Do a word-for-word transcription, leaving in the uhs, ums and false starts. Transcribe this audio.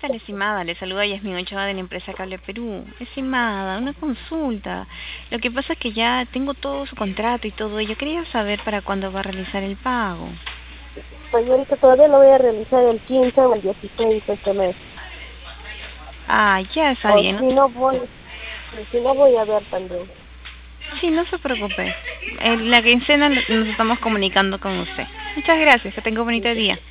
tal, estimada? Le saluda Yasmin Ochoa de la empresa Cable Perú. Estimada, una consulta. Lo que pasa es que ya tengo todo su contrato y todo. Y yo quería saber para cuándo va a realizar el pago. Señorita, todavía lo voy a realizar el quince o el dieciséis de este mes. Ah, ya está O bien. si no voy, si no voy a ver también. Sí, no se preoque. En la quincena nos estamos comunicando con usted. Muchas gracias. Que tenga un bonito día.